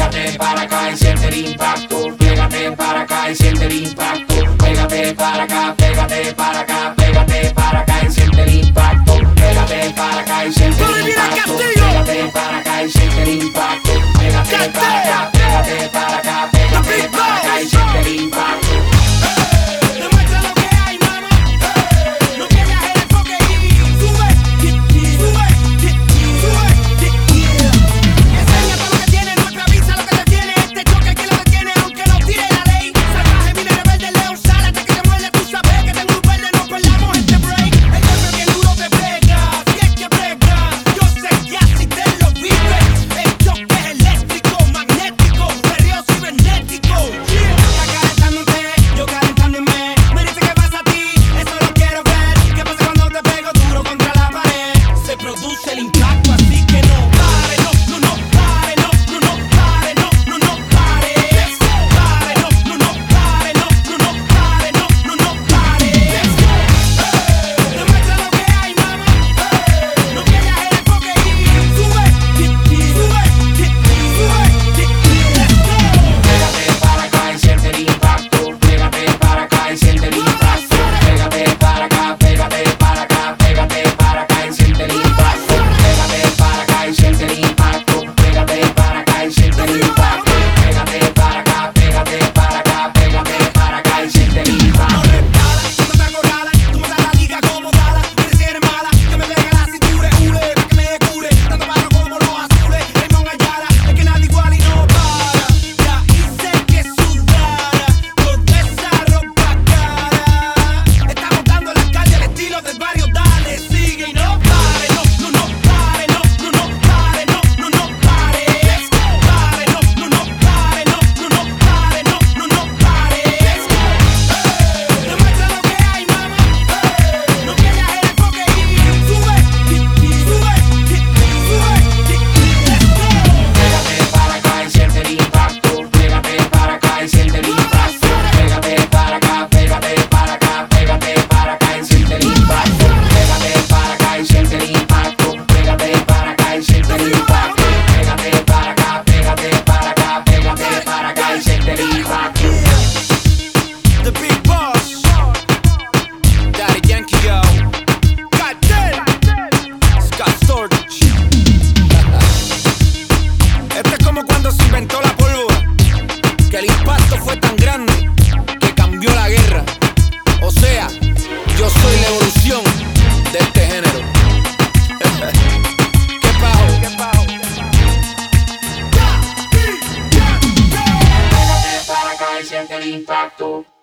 Pégate para acá y siente el impacto. Pégate para acá y siente el impacto. Pégate para acá, pégate para acá, pégate para acá y siente el impacto. Pégate para acá y siente el impacto. Pégate para acá y siente el impacto. Pégate para acá, pégate para acá, pégate para acá y siente el impacto. Que el impacto fue tan grande que cambió la guerra. O sea, yo soy la evolución de este género. ¿Qué pajo? Pégate para acá y siente el impacto.